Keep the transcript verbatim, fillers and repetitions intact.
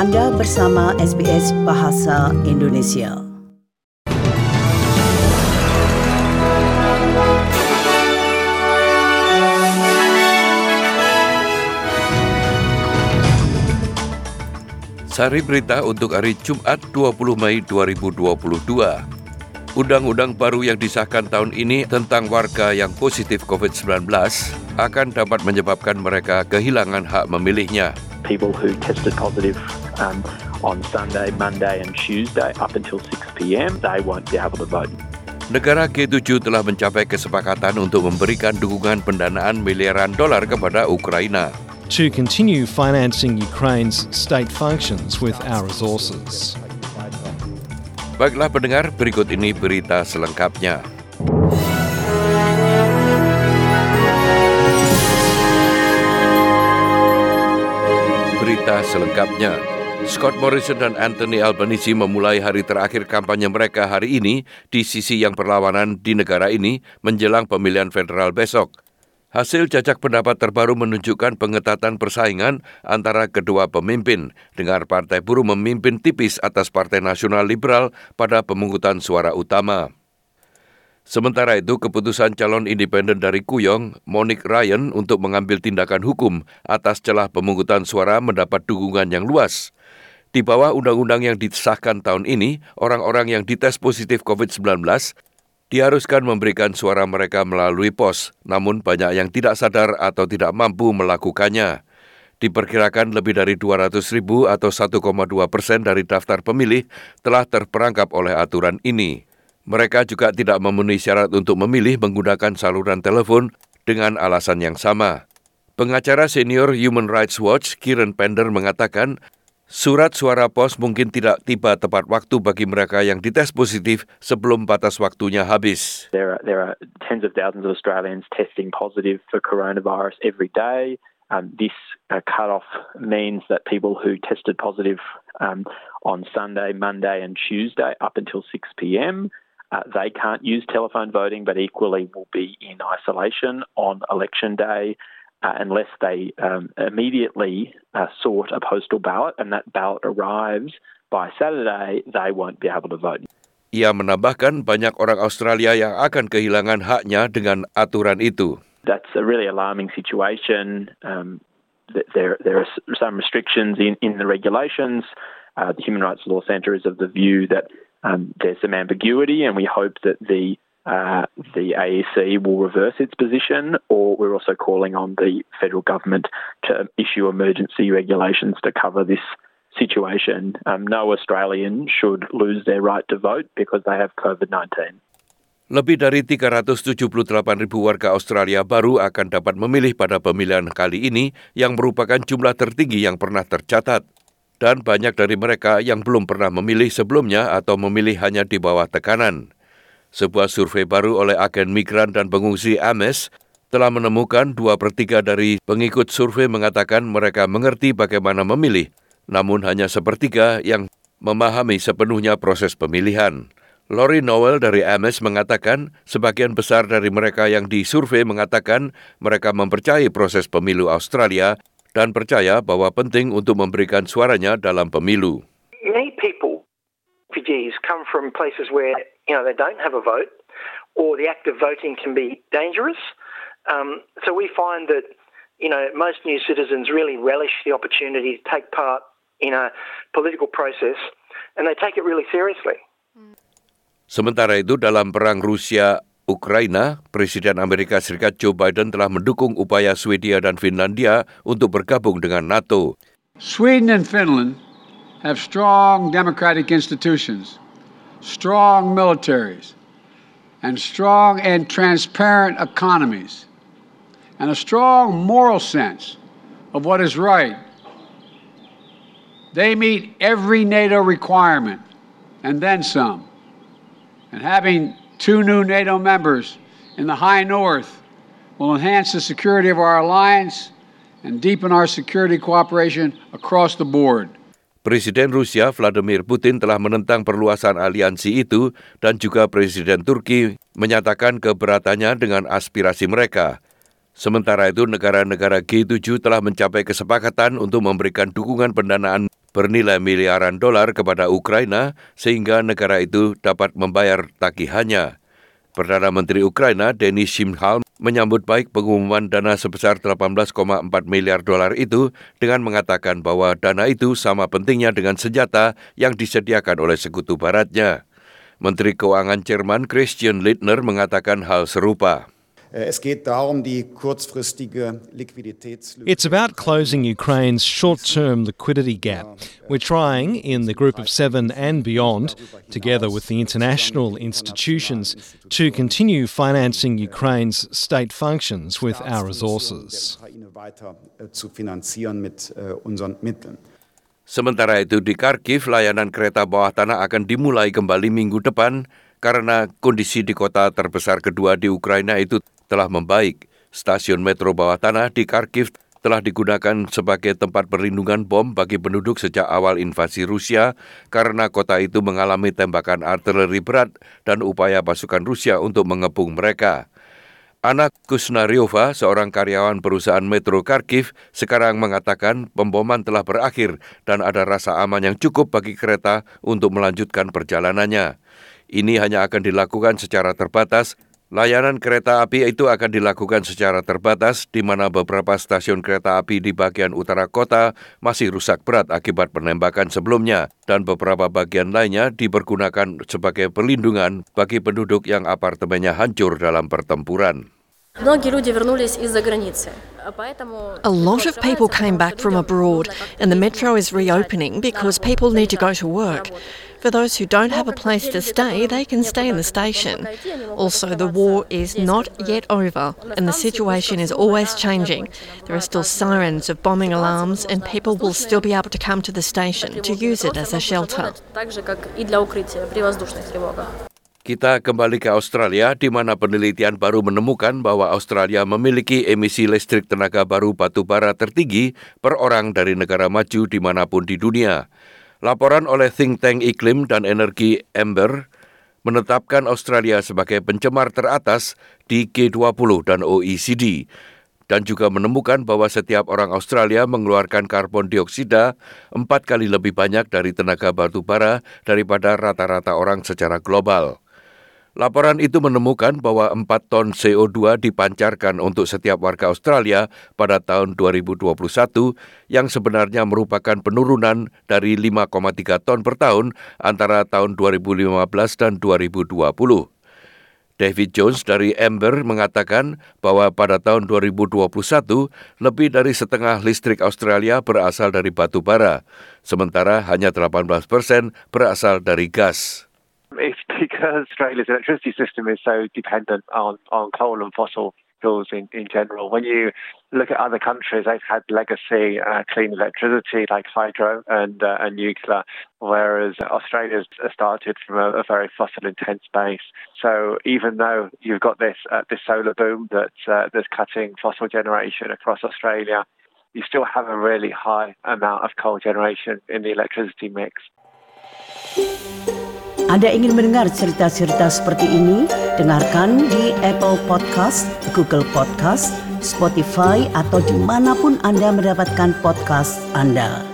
Anda bersama S B S Bahasa Indonesia. Sari berita untuk hari Jumat dua puluh Mei dua ribu dua puluh dua. Undang-undang baru yang disahkan tahun ini tentang warga yang positif covid sembilan belas akan dapat menyebabkan mereka kehilangan hak memilihnya. People who tested positive um, on Sunday, Monday and Tuesday up until six p.m, they won't be able to vote. Negara G tujuh telah mencapai kesepakatan untuk memberikan dukungan pendanaan miliaran dolar kepada Ukraina to continue financing Ukraine's state functions with our resources. Baiklah pendengar, berikut ini berita selengkapnya. Berita selengkapnya. Scott Morrison dan Anthony Albanese memulai hari terakhir kampanye mereka hari ini di sisi yang berlawanan di negara ini menjelang pemilihan federal besok. Hasil jajak pendapat terbaru menunjukkan pengetatan persaingan antara kedua pemimpin, dengan Partai Buruh memimpin tipis atas Partai Nasional Liberal pada pemungutan suara utama. Sementara itu, keputusan calon independen dari Kuyong, Monique Ryan, untuk mengambil tindakan hukum atas celah pemungutan suara mendapat dukungan yang luas. Di bawah undang-undang yang disahkan tahun ini, orang-orang yang dites positif covid sembilan belas diharuskan memberikan suara mereka melalui pos, namun banyak yang tidak sadar atau tidak mampu melakukannya. Diperkirakan lebih dari dua ratus ribu atau satu koma dua persen dari daftar pemilih telah terperangkap oleh aturan ini. Mereka juga tidak memenuhi syarat untuk memilih menggunakan saluran telepon dengan alasan yang sama. Pengacara senior Human Rights Watch, Kieran Pender, mengatakan surat suara pos mungkin tidak tiba tepat waktu bagi mereka yang dites positif sebelum batas waktunya habis. There are, there are tens of thousands of Australians testing positive for coronavirus every day. Um, this uh, cut-off means that people who tested positive um, on Sunday, Monday and Tuesday up until six p.m, uh, they can't use telephone voting, but equally will be in isolation on election day. Uh, unless they um, immediately uh, sort a postal ballot and that ballot arrives by Saturday, they won't be able to vote. Ia menambahkan banyak orang Australia yang akan kehilangan haknya dengan aturan itu. That's a really alarming situation. Um, there, there are some restrictions in, in the regulations. Uh, the Human Rights Law Centre is of the view that um, there's some ambiguity, and we hope that the Uh, the A E C will reverse its position, or we're also calling on the federal government to issue emergency regulations to cover this situation. Um, no Australian should lose their right to vote because they have covid nineteen. Lebih dari tiga ratus tujuh puluh delapan ribu warga Australia baru akan dapat memilih pada pemilihan kali ini, yang merupakan jumlah tertinggi yang pernah tercatat. Dan banyak dari mereka yang belum pernah memilih sebelumnya atau memilih hanya di bawah tekanan. Sebuah survei baru oleh agen migran dan pengungsi A M E S telah menemukan dua per tiga dari pengikut survei mengatakan mereka mengerti bagaimana memilih, namun hanya sepertiga yang memahami sepenuhnya proses pemilihan. Lori Noel dari A M E S mengatakan sebagian besar dari mereka yang disurvei mengatakan mereka mempercayai proses pemilu Australia dan percaya bahwa penting untuk memberikan suaranya dalam pemilu. Many people, refugees, come from places where you know, they don't have a vote, or the act of voting can be dangerous. Um, so we find that, you know, most new citizens really relish the opportunity to take part in a political process, and they take it really seriously. Sementara itu, dalam perang Rusia-Ukraina, Presiden Amerika Serikat Joe Biden telah mendukung upaya Swedia dan Finlandia untuk bergabung dengan NATO. Sweden and Finland have strong democratic institutions, strong militaries, and strong and transparent economies, and a strong moral sense of what is right. They meet every NATO requirement, and then some. And having two new NATO members in the High North will enhance the security of our alliance and deepen our security cooperation across the board. Presiden Rusia Vladimir Putin telah menentang perluasan aliansi itu dan juga Presiden Turki menyatakan keberatannya dengan aspirasi mereka. Sementara itu, negara-negara G tujuh telah mencapai kesepakatan untuk memberikan dukungan pendanaan bernilai miliaran dolar kepada Ukraina sehingga negara itu dapat membayar tagihannya. Perdana Menteri Ukraina Denis Shmyhal menyambut baik pengumuman dana sebesar delapan belas koma empat miliar dolar itu dengan mengatakan bahwa dana itu sama pentingnya dengan senjata yang disediakan oleh Sekutu Baratnya. Menteri Keuangan Jerman Christian Lindner mengatakan hal serupa. It's about closing Ukraine's short-term liquidity gap. We're trying, in the Group of Seven and beyond, together with the international institutions, to continue financing Ukraine's state functions with our resources. Sementara itu di Kharkiv, layanan kereta bawah tanah akan dimulai kembali minggu depan karena kondisi di kota terbesar kedua di Ukraina itu telah membaik. Stasiun metro bawah tanah di Kharkiv telah digunakan sebagai tempat perlindungan bom bagi penduduk sejak awal invasi Rusia karena kota itu mengalami tembakan artileri berat dan upaya pasukan Rusia untuk mengepung mereka. Anna Kusnariova, seorang karyawan perusahaan metro Kharkiv, sekarang mengatakan pemboman telah berakhir dan ada rasa aman yang cukup bagi kereta untuk melanjutkan perjalanannya. Ini hanya akan dilakukan secara terbatas. Layanan kereta api itu akan dilakukan secara terbatas di mana beberapa stasiun kereta api di bagian utara kota masih rusak berat akibat penembakan sebelumnya dan beberapa bagian lainnya dipergunakan sebagai perlindungan bagi penduduk yang apartemennya hancur dalam pertempuran. A lot of people came back from abroad and the metro is reopening because people need to go to work. For those who don't have a place to stay, they can stay in the station. Also, the war is not yet over and the situation is always changing. There are still sirens of bombing alarms and people will still be able to come to the station to use it as a shelter. Kita kembali ke Australia, di mana penelitian baru menemukan bahwa Australia memiliki emisi listrik tenaga baru batu bara tertinggi per orang dari negara maju dimanapun di dunia. Laporan oleh think tank iklim dan energi Amber menetapkan Australia sebagai pencemar teratas di G dua puluh dan O E C D dan juga menemukan bahwa setiap orang Australia mengeluarkan karbon dioksida empat kali lebih banyak dari tenaga batu bara daripada rata-rata orang secara global. Laporan itu menemukan bahwa empat ton C O dua dipancarkan untuk setiap warga Australia pada tahun dua ribu dua puluh satu yang sebenarnya merupakan penurunan dari lima koma tiga ton per tahun antara tahun dua ribu lima belas dan dua ribu dua puluh. David Jones dari Amber mengatakan bahwa pada tahun dua ribu dua puluh satu lebih dari setengah listrik Australia berasal dari batu bara, sementara hanya delapan belas persen berasal dari gas. It's because Australia's electricity system is so dependent on, on coal and fossil fuels in, in general. When you look at other countries, they've had legacy uh, clean electricity like hydro and, uh, and nuclear, whereas Australia's started from a, a very fossil-intense base. So even though you've got this uh, this solar boom that's, uh, that's cutting fossil generation across Australia, you still have a really high amount of coal generation in the electricity mix. Anda ingin mendengar cerita-cerita seperti ini? Dengarkan di Apple Podcast, Google Podcast, Spotify, atau dimanapun Anda mendapatkan podcast Anda.